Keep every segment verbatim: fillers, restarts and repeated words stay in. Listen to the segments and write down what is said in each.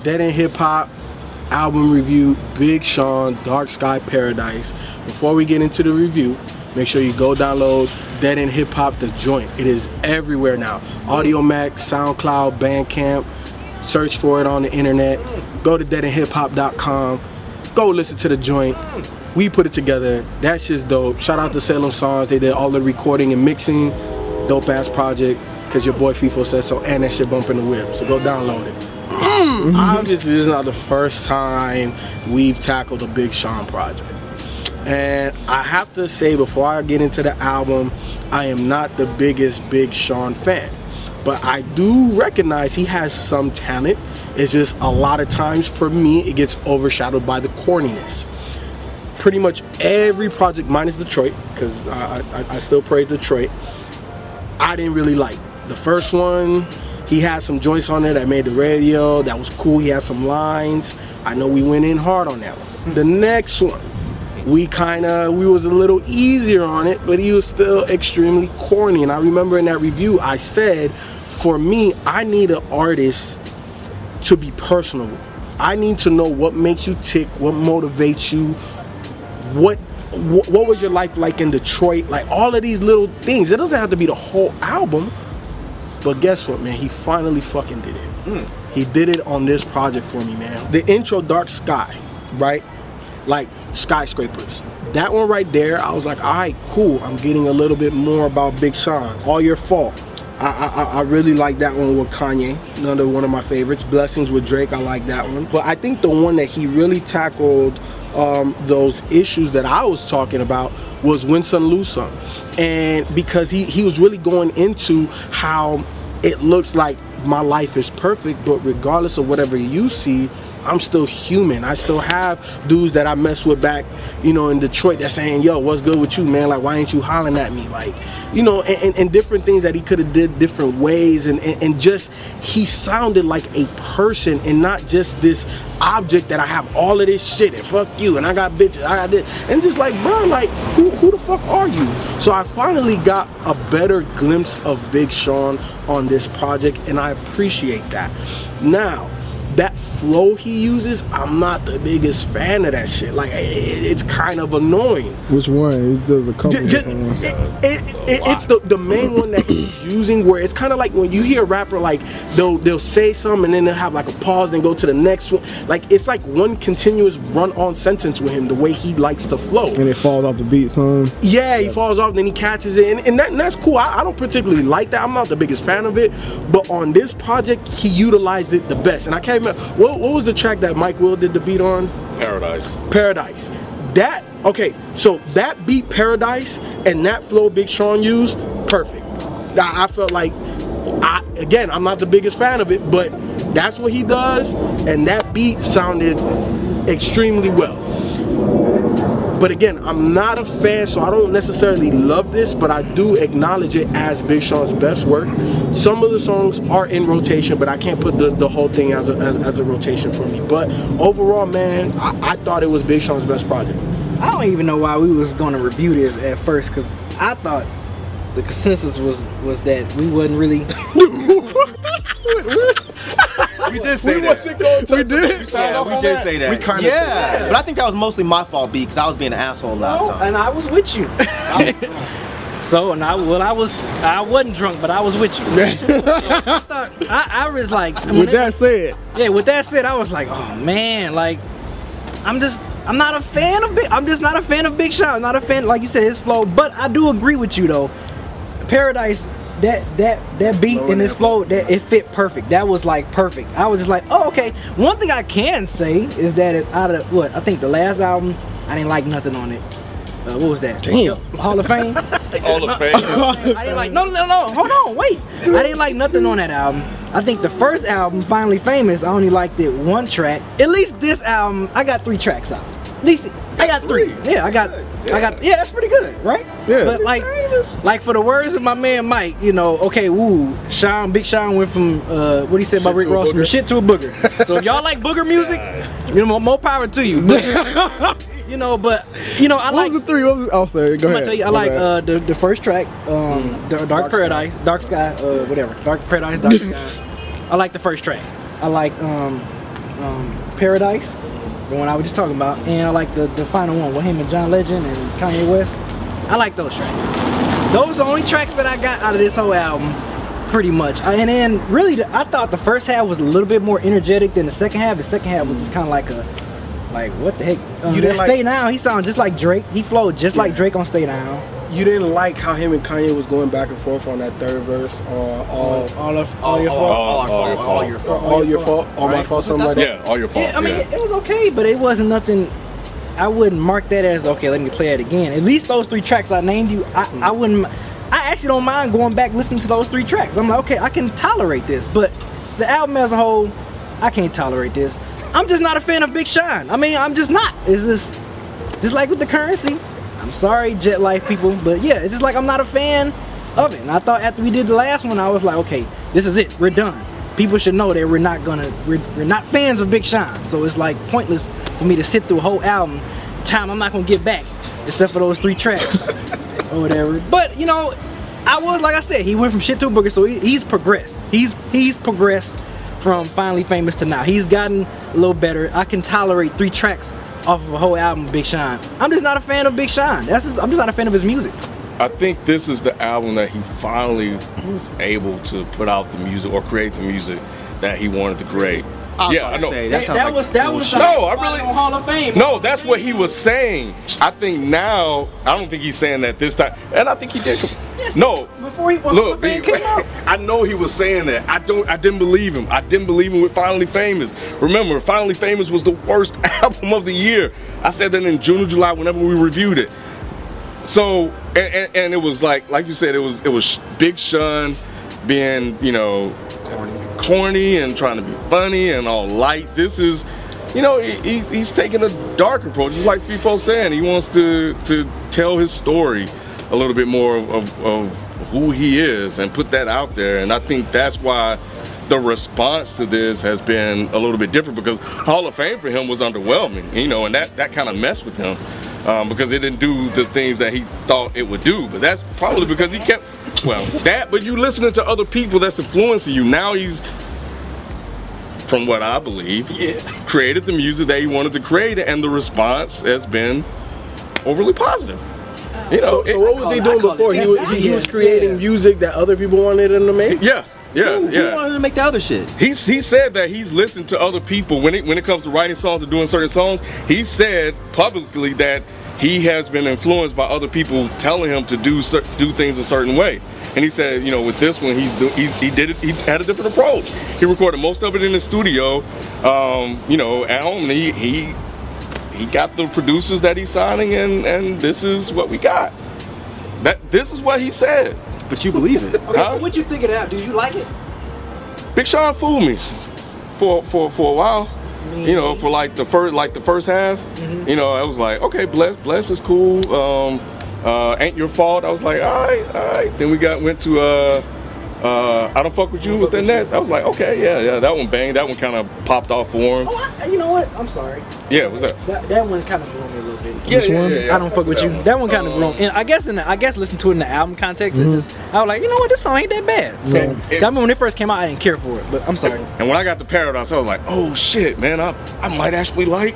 Dead End Hip Hop album review, Big Sean, Dark Sky Paradise. Before we get into the review, make sure you go download Dead End Hip Hop, The Joint. It is everywhere now. AudioMac, SoundCloud, Bandcamp. Search for it on the internet. Go to dead end hip hop dot com. Go listen to The Joint. We put it together. That shit's dope. Shout out to Salem Songs. They did all the recording and mixing. Dope ass project. Cause your boy FIFO said so, and that shit bumping the whip. So go download it. Mm. Obviously, this is not the first time we've tackled a Big Sean project. And I have to say, before I get into the album, I am not the biggest Big Sean fan. But I do recognize he has some talent. It's just a lot of times for me, it gets overshadowed by the corniness. Pretty much every project, minus Detroit, because I, I, I still praise Detroit, I didn't really like. The first one, he had some joints on there that made the radio. That was cool. He had some lines. I know we went in hard on that one. The next one, we kind of, we was a little easier on it, but he was still extremely corny. And I remember in that review, I said, for me, I need an artist to be personable. I need to know what makes you tick, what motivates you, what, what, what was your life like in Detroit, like all of these little things. It doesn't have to be the whole album, but guess what, man? He finally fucking did it. Mm. He did it on this project for me, man. The intro, Dark Sky, right? Like skyscrapers. That one right there, I was like, all right, cool. I'm getting a little bit more about Big Sean. All Your Fault. I, I, I really like that one with Kanye. Another one of my favorites. Blessings with Drake, I like that one. But I think the one that he really tackled um, those issues that I was talking about was Win Some Lose Some. And because he, he was really going into how it looks like my life is perfect, but regardless of whatever you see, I'm still human. I still have dudes that I mess with back, you know, in Detroit that's saying, yo, what's good with you, man? Like, why ain't you hollering at me? Like, you know, and, and, and different things that he could have did different ways. And, and, and just, he sounded like a person and not just this object that I have all of this shit and fuck you and I got bitches, I got this. And just like, bro, like, who, who the fuck are you? So I finally got a better glimpse of Big Sean on this project and I appreciate that. Now, that flow he uses, I'm not the biggest fan of that shit. Like, it, it's kind of annoying. Which one? It's just a couple J just, it, it, it, It's the, the main one that he's using, where it's kind of like when you hear a rapper, like, they'll, they'll say something and then they'll have like a pause, then go to the next one. Like, it's like one continuous run-on sentence with him, the way he likes to flow. And it falls off the beat, son. Yeah, he falls off, then he catches it, and, and, that, and that's cool. I, I don't particularly like that. I'm not the biggest fan of it, but on this project, he utilized it the best. And I can't remember, what, what was the track that Mike Will did the beat on? Paradise. Paradise. That, okay, so that beat, Paradise, and that flow Big Sean used, perfect. I, I felt like, I, again, I'm not the biggest fan of it, but that's what he does, and that beat sounded extremely well. But again, I'm not a fan, so I don't necessarily love this, but I do acknowledge it as Big Sean's best work. Some of the songs are in rotation, but I can't put the, the whole thing as a, as, as a rotation for me. But overall, man, I, I thought it was Big Sean's best project. I don't even know why we was going to review this at first, because I thought the consensus was was that we wasn't really... We did say we that. We did? Yeah, we did that? say that. We kind of yeah, said that. But I think that was mostly my fault, B, because I was being an asshole last No, time. and I was with you. I was, so, and I, well, I was, I wasn't drunk, but I was with you. So, I, thought, I, I was like... I mean, with that said. Yeah, with that said, I was like, oh man, like, I'm just... I'm not a fan of Big, I'm just not a fan of Big Sean. I'm not a fan, like you said, his flow. But I do agree with you though. Paradise, that that that beat and his flow, that it fit perfect. That was like perfect. I was just like, oh okay. One thing I can say is that it, out of what I think the last album, I didn't like nothing on it. Uh, what was that? Damn. Hall of Fame. Hall of Fame. I didn't like no no no. Hold on, wait. I didn't like nothing on that album. I think the first album, Finally Famous, I only liked it one track. At least this album, I got three tracks out. At least I got three. Yeah, I got, I got. Yeah, that's pretty good, right? Yeah. But like, like for the words of my man Mike, you know, okay, woo, Sean, Big Sean went from uh, what he said about Rick Ross, from shit to a booger. So if y'all like booger music, you know, more, more power to you. But, you know, but you know, I what like. was the three? What was the, oh, sorry, go I'm ahead. gonna tell you, I My like bad. uh, the the first track, um, Mm. Dark, Dark Paradise, Dark Sky, uh, whatever, Dark Paradise, Dark Sky. I like the first track. I like um, um, Paradise, the one I was just talking about, and I like the the final one with him and John Legend and Kanye West. I like those tracks. Those are the only tracks that I got out of this whole album, pretty much. I, and then really, the, I thought the first half was a little bit more energetic than the second half. The second half was just kind of like a, like what the heck? Um, You didn't Stay like- Down. He sounded just like Drake. He flowed just like Yeah. Drake on Stay Down. You didn't like how him and Kanye was going back and forth on that third verse, or all, all of All, all your all, fault. all, our all your fault, all fault. your all, fault. all your fault, all my Right. fault, something like that. Yeah, all your fault. Yeah, I mean, yeah. it, it was okay, but it wasn't nothing. I wouldn't mark that as okay. Let me play it again. At least those three tracks I named you, I, I wouldn't. I actually don't mind going back listening to those three tracks. I'm like, okay, I can tolerate this, but the album as a whole, I can't tolerate this. I'm just not a fan of Big Sean. I mean, I'm just not. It's just, just like with the Currency. I'm sorry, Jet Life people, but yeah, it's just like I'm not a fan of it. And I thought after we did the last one, I was like, okay, this is it. We're done. People should know that we're not gonna, we're, we're not fans of Big Sean. So it's like pointless for me to sit through a whole album. Time I'm not gonna get back, except for those three tracks or whatever. But you know, I was like I said, he went from shit to a booger, so he, he's progressed. He's he's progressed from Finally Famous to now. He's gotten a little better. I can tolerate three tracks off of a whole album of Big Sean. I'm just not a fan of Big Sean. That's just, I'm just not a fan of his music. I think this is the album that he finally was able to put out the music or create the music that he wanted to create. I was Yeah, about I to know. say, That, that sounds that like was that was bullshit. No, I Final really- Hall of Fame. No, that's what he was saying. I think now, I don't think he's saying that this time, and I think he did. Yes, No, before he Hall look, of Fame B, came out. I know he was saying that. I don't. I didn't believe him. I didn't believe him with Finally Famous. Remember, Finally Famous was the worst album of the year. I said that in June or July, whenever we reviewed it. So, and, and, and it was like, like you said, it was it was Big Sean being, you know, corny and trying to be funny and all light. This is, you know, he, he's taking a dark approach. Just like FIFO saying, he wants to to tell his story a little bit more of, of, of who he is and put that out there. And I think that's why the response to this has been a little bit different, because Hall of Fame for him was underwhelming, you know, and that, that kind of messed with him um, because it didn't do the things that he thought it would do. But that's probably because he kept, well, that, but you listening to other people that's influencing you. Now he's, from what I believe, Yeah. created the music that he wanted to create, and the response has been overly positive. You know, So, so what was he I doing call it before? He was he, he was creating yeah. music that other people wanted him to make. yeah, yeah, Who, who yeah. wanted to make the other shit? He's, he said that he's listened to other people when it when it comes to writing songs and doing certain songs. He said publicly that he has been influenced by other people telling him to do cer- do things a certain way. And he said, you know, with this one, he's, do, he's he did it. He had a different approach. He recorded most of it in the studio, um, you know, at home. And he he he got the producers that he's signing, and and this is what we got. That this is what he said. But you believe it. Okay, Huh? what you think of that? Do you like it? Big Sean fooled me for for for a while. mean, You know, for like the first like the first half. Mhm. You know, I was like, okay, bless bless is cool. Um, uh, ain't your fault. I was like, all right, all right. Then we got went to uh, uh, I don't fuck with you. Was that next? I was like, okay, yeah, yeah. That one banged. That one kind of popped off for him. Oh, I, you know what? I'm sorry. Yeah, what's that? That that one kind of blew me a little bit. Yeah, Which yeah, one? yeah, yeah. I don't fuck with you. That one kind of Um, blew. And I guess in the, I guess listen to it in the album context, Mhm. it just I was like, you know what, this song ain't that bad. So Yeah. I remember when it first came out, I didn't care for it. But I'm sorry. And when I got to Paradise, I was like, oh shit, man, I I might actually like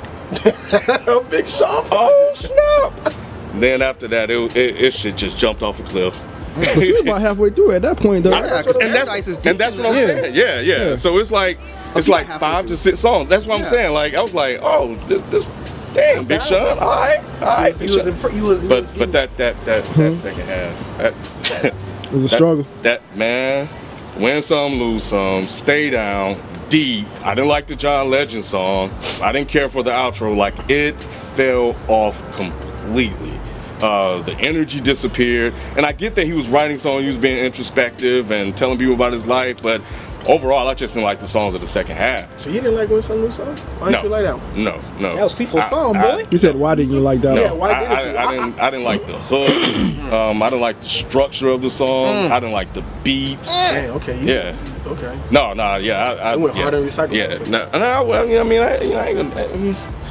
Big Sean. Oh snap! Then after that, it it, it shit just jumped off a cliff. But you was about halfway through at that point, though. Yeah, 'cause and that's, Paradise is and that's deep what I'm in saying. Yeah, yeah, Yeah. So it's like it's you like got halfway five through. to six songs. That's what Yeah. I'm saying. Like I was like, oh, this, this damn Big Sean. All right, all right, He Big was, Sean. impre- he was, he was, But he but was- that that that that Mhm. second half, that, It was a that- struggle. That man, win some, lose some, stay down, deep. I didn't like the John Legend song. I didn't care for the outro. Like it fell off completely. Uh, the energy disappeared, and I get that he was writing songs, he was being introspective and telling people about his life, but overall, I just didn't like the songs of the second half. So you didn't like Win Some Lose Some? Why didn't No. you like that one? No, no. That was FIFO's I- song, I- boy. You said, why didn't you like that No, Yeah, one? why I, didn't I, you? I didn't. I didn't like the hook. um, I didn't like the structure of the song. Mm. I didn't like the beat. Hey, okay. You, Yeah. Okay. No, no, yeah. I, I It went yeah, hard and recycled. Yeah, no, no. Well, you know, I mean, I, you know, I ain't gonna. I mean,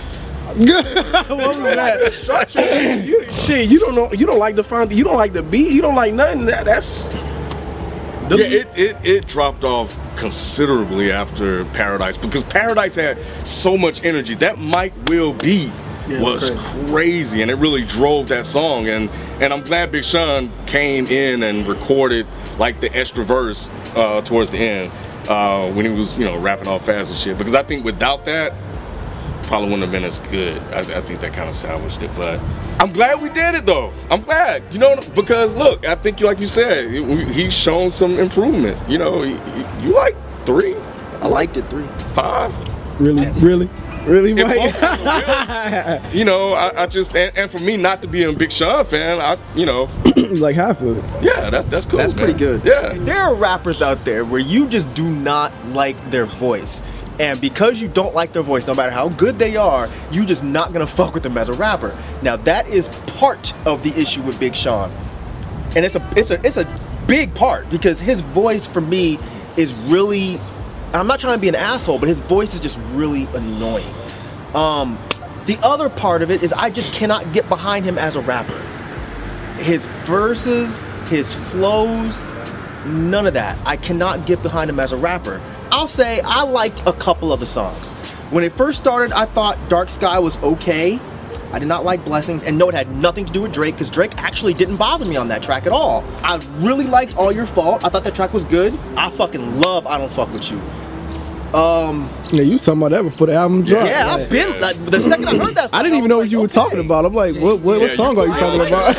What was that? Structure. you, shit, you don't know. You don't like the found. You don't like the beat. You don't like nothing. That, that's Yeah, it, it, it dropped off considerably after Paradise because Paradise had so much energy. That Mike Will beat Yeah, was crazy. crazy, and it really drove that song. And and I'm glad Big Sean came in and recorded like the extra verse uh, towards the end uh, when he was, you know, rapping all fast and shit. Because I think without that, probably wouldn't have been as good. I, I think that kind of salvaged it. But I'm glad we did it though. I'm glad, you know, because look, I think like you said, it, he's shown some improvement. You know, he, he, you like three, I liked it three. five. Really, really, really, It Mike? bumps in the You know, I, I just and, and for me not to be a Big Sean fan, I you know, Like half of it. yeah, that's that's cool. That's man. pretty good. Yeah. There are rappers out there where you just do not like their voice. And because you don't like their voice, no matter how good they are, you just not gonna fuck with them as a rapper. Now that is part of the issue with Big Sean. And it's a it's a it's a big part because his voice for me is really, I'm not trying to be an asshole, but his voice is just really annoying. Um, the other part of it is I just cannot get behind him as a rapper. His verses, his flows, none of that. I cannot get behind him as a rapper. I'll say I liked a couple of the songs. When it first started, I thought Dark Sky was okay. I did not like Blessings, and no, it had nothing to do with Drake, because Drake actually didn't bother me on that track at all. I really liked All Your Fault. I thought that track was good. I fucking love I Don't Fuck With You. Um, Yeah, you talking about that before the album dropped. yeah, Like, I've been, like, the second I heard that song, I didn't even was know like, what you were okay. talking about. I'm like, what what, what Yeah, song you- are you talking Yeah, about?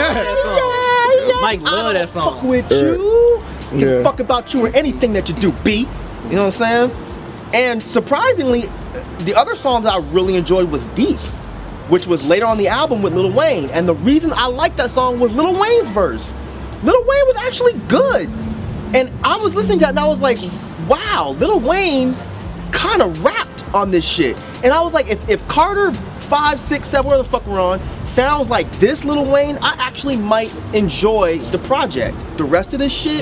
Mike I love don't that song. Fuck with you. Give a Yeah. fuck about you or anything that you do, B. You know what I'm saying? And surprisingly, the other song that I really enjoyed was Deep, which was later on the album with Lil Wayne. And the reason I liked that song was Lil Wayne's verse. Lil Wayne was actually good. And I was listening to that and I was like, wow, Lil Wayne kind of rapped on this shit. And I was like, if, if Carter five, six, seven, where the fuck we're on, sounds like this Lil Wayne, I actually might enjoy the project. The rest of this shit,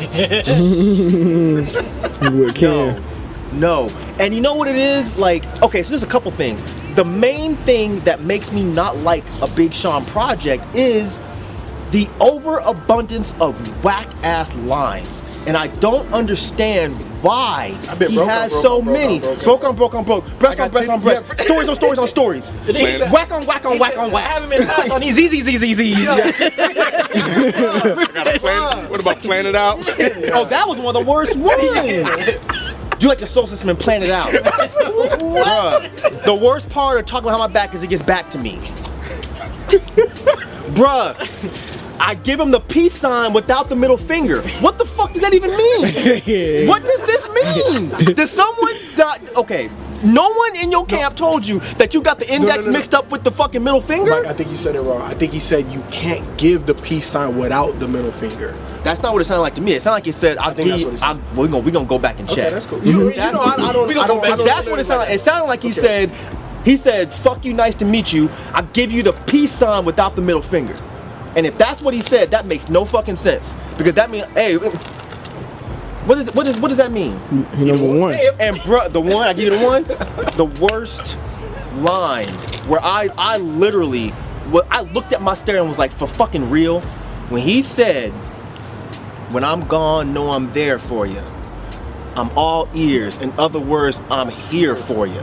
With Ken. no, no. And you know what it is? Like, okay, so there's a couple things. The main thing that makes me not like a Big Sean project is the overabundance of whack-ass lines. And I don't understand why I've been he broke on has broke so on broke many. on broke on Broke on broke on broke. Breast I on got breast on ten- breast. Stories on stories on stories. Man. Whack on whack on whack on I whack. haven't been touched on these easy, easy, easy, easy. Gotta plan, what about Plan It Out? Oh, that was one of the worst ones. You like the soul system and plan it out. Bruh, the worst part of talking about how my back is it gets back to me. Bruh, I give him the peace sign without the middle finger. What the fuck does that even mean? What does this mean? Did someone die? Okay, no one in your camp told you that you got the index no, no. mixed up with the fucking middle finger? Mike, I think you said it wrong. I think he said you can't give the peace sign without the middle finger. That's not what it sounded like to me. It sounded like he said, I'll think give that's you, what it said. I'm, we're gonna, we're gonna go back and check. Okay, that's cool. You, you That's know, what- I, I don't, we I don't don't, go I back. don't That's what it sounded like. It sounded like he Okay. said, he said, fuck you, nice to meet you. I give you the peace sign without the middle finger. And if that's what he said, that makes no fucking sense. Because that means, hey, what is what is what does that mean? He number one. And bruh, the one, I give you the one, the worst line where I I literally, what I looked at my stare and was like, for fucking real, when he said, when I'm gone, know I'm there for you. I'm all ears. In other words, I'm here for you.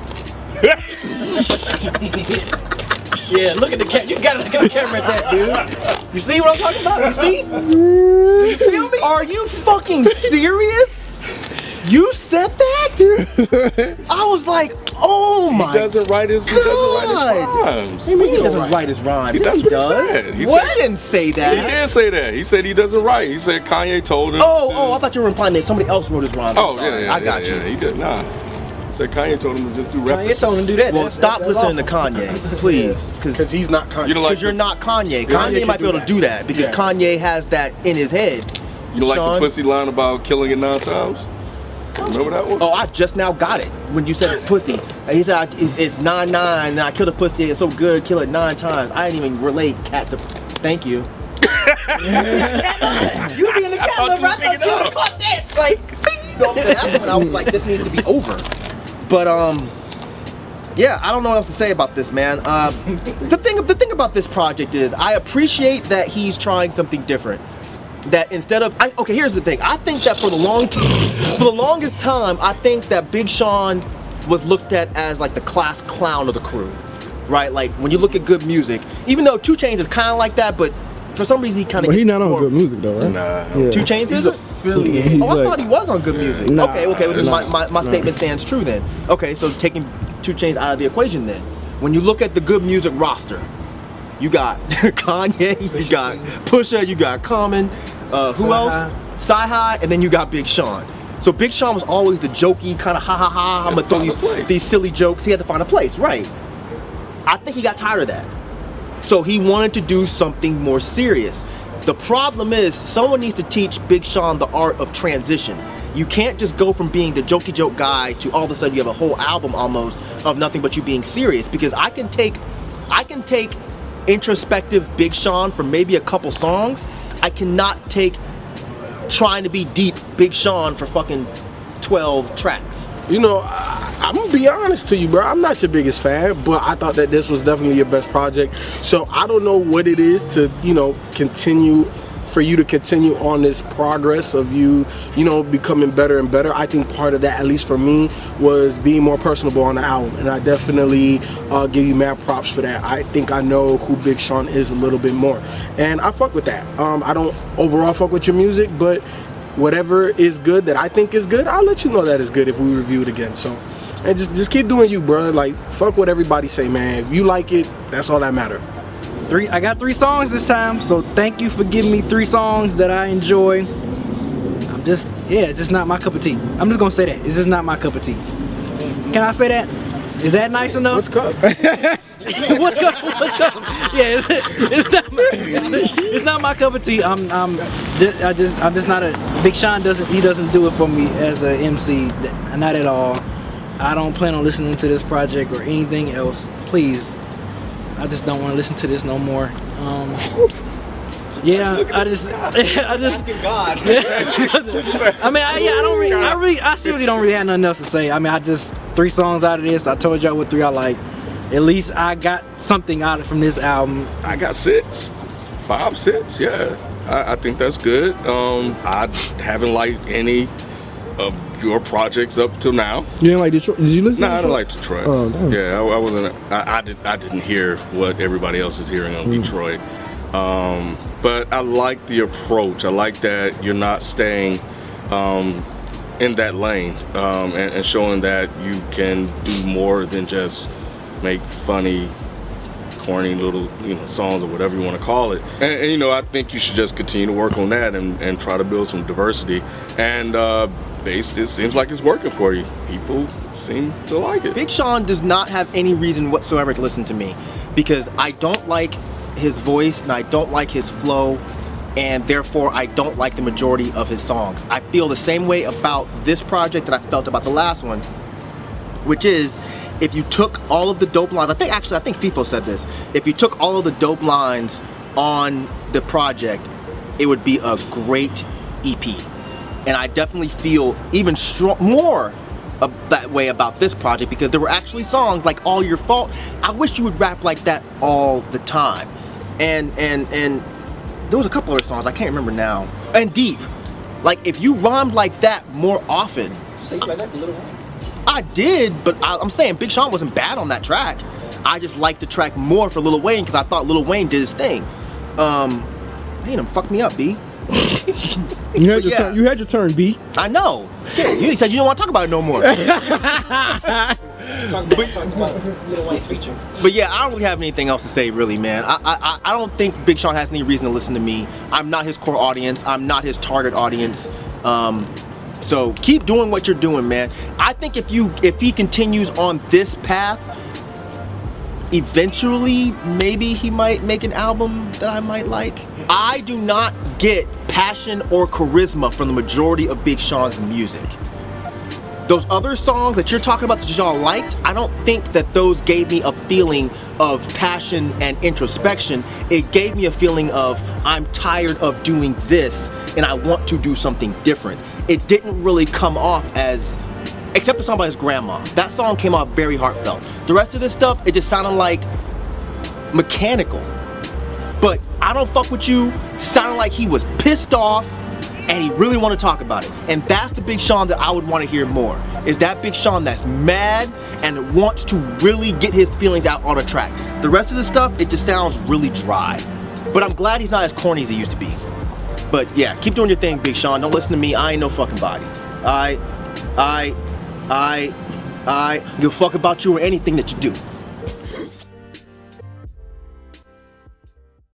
Yeah, look at the camera. You gotta look at the camera at that, dude. You see what I'm talking about? You see? You feel me? Are you fucking serious? You said that? I was like, oh my He doesn't write his, he doesn't write his God. rhymes. What do you mean he doesn't write his rhymes? That's Yes, what he does. said. He What? said- I didn't say He that. did say that. He said he doesn't write. He said Kanye told him. Oh, to- oh, I thought you were implying that somebody else wrote his rhymes. Oh, I'm yeah, sorry. yeah, I got yeah, you. yeah. He did not. He said Kanye told him to just do Kanye references. told him to do that. Well, That's- stop that's listening to awful. Kanye, please, Because because he's not Kanye. You don't like you're the- not Kanye. Kanye Kanye can might be do able to that. do that because Yeah. Kanye has that in his head. You don't like Sean? the pussy line about killing it nine times? Remember that one? Oh, I just now got it when you said pussy. And he said I, it- it's nine nine, and I killed a pussy. It's so good, kill it nine times. I didn't even relate cat to. Thank you. You be in the cat thought you lover, I was picking thought you up. would caught that. Like, bing. That's when I was like, this needs to be over. But um, yeah, I don't know what else to say about this, man. Uh, the thing, the thing about this project is, I appreciate that he's trying something different. that instead of I, okay, here's the thing. I think that for the long time, for the longest time, I think that Big Sean was looked at as like the class clown of the crew, right? Like when you look at good music, even though two Chainz is kind of like that, but for some reason he kind of. But he's not on good music though, right? Nah. Yeah. two Chainz is it? He's Oh, I like- thought he was on good music. Nah, okay, okay, well, then nah, my, my, my nah. statement stands true then. Okay, so taking two Chainz out of the equation then. When you look at the good music roster, you got Kanye, you got Pusha, you got Common, uh, who else? Sci-Hi, and then you got Big Sean. So Big Sean was always the jokey kind of ha ha ha, I'm gonna throw these, these silly jokes. He had to find a place, right? I think he got tired of that. So he wanted to do something more serious. The problem is, someone needs to teach Big Sean the art of transition. You can't just go from being the jokey joke guy to all of a sudden you have a whole album almost of nothing but you being serious. Because I can take, I can take introspective Big Sean for maybe a couple songs. I cannot take trying to be deep Big Sean for fucking twelve tracks. You know, I, I'm gonna be honest to you, bro. I'm not your biggest fan, but I thought that this was definitely your best project. So I don't know what it is to, you know, continue, for you to continue on this progress of you, you know, becoming better and better. I think part of that, at least for me, was being more personable on the album, and I definitely uh, give you mad props for that. I think I know who Big Sean is a little bit more, and I fuck with that. Um, I don't overall fuck with your music, but whatever is good that I think is good, I'll let you know that is good if we review it again. So, and just just keep doing you, bro. Like, fuck what everybody say, man. If you like it, that's all that matter. Three, I got three songs this time, so thank you for giving me three songs that I enjoy. I'm just, yeah, it's just not my cup of tea. I'm just gonna say that. It's just not my cup of tea. Can I say that? Is that nice enough? What's up? What's up? What's up? Yeah, it's, it's not. My, it's not my cup of tea. I'm. I'm. Just, I just. I'm just not a. Big Sean doesn't. He doesn't do it for me as a M C. Not at all. I don't plan on listening to this project or anything else. Please. I just don't want to listen to this no more. Um, yeah, I just. I just. God. I mean, I, yeah, I don't really. I really. I seriously don't really have nothing else to say. I mean, I just three songs out of this. I told y'all what three I like. At least I got something out of from this album. I got six, five, six. Yeah, I, I think that's good. Um, I haven't liked any of your projects up till now. You didn't like Detroit? Did you listen? No, to I don't Detroit? like Detroit. Oh, damn. Yeah, I, I wasn't. I, I did. I didn't hear what everybody else is hearing on Mm. Detroit. Um, but I like the approach. I like that you're not staying um, in that lane um, and, and showing that you can do more than just make funny, corny little, you know, songs or whatever you want to call it. And, and you know, I think you should just continue to work on that and, and try to build some diversity. And uh, bass, it seems like it's working for you. People seem to like it. Big Sean does not have any reason whatsoever to listen to me because I don't like his voice and I don't like his flow, and therefore I don't like the majority of his songs. I feel the same way about this project that I felt about the last one, which is if you took all of the dope lines, I think actually I think FIFO said this, if you took all of the dope lines on the project, it would be a great E P. And I definitely feel even strong, more of that way about this project because there were actually songs like All Your Fault. I wish you would rap like that all the time. And and and there was a couple other songs I can't remember now. And Deep, like if you rhymed like that more often. So you like that for Lil Wayne? I did, but I, I'm saying Big Sean wasn't bad on that track. I just liked the track more for Lil Wayne because I thought Lil Wayne did his thing. Um, man, him fucked me up, B. You had your yeah. turn. You had your turn, B. I know. Shit, you said you don't want to talk about it no more. Talk about, talk about Lil Wayne's feature. But yeah, I don't really have anything else to say, really, man. I, I I don't think Big Sean has any reason to listen to me. I'm not his core audience. I'm not his target audience. Um, so keep doing what you're doing, man. I think if you if he continues on this path, eventually maybe he might make an album that I might like. I do not get passion or charisma from the majority of Big Sean's music. Those other songs that you're talking about that y'all liked, I don't think that those gave me a feeling of passion and introspection. It gave me a feeling of I'm tired of doing this and I want to do something different. It didn't really come off as, except the song by his grandma. That song came off very heartfelt. The rest of this stuff, it just sounded like mechanical. But I don't fuck with you, sound sounded like he was pissed off and he really wanted to talk about it. And that's the Big Sean that I would want to hear more. Is that Big Sean that's mad and wants to really get his feelings out on a track. The rest of the stuff, it just sounds really dry. But I'm glad he's not as corny as he used to be. But yeah, keep doing your thing, Big Sean. Don't listen to me. I ain't no fucking body. I, I, I, I give a fuck about you or anything that you do.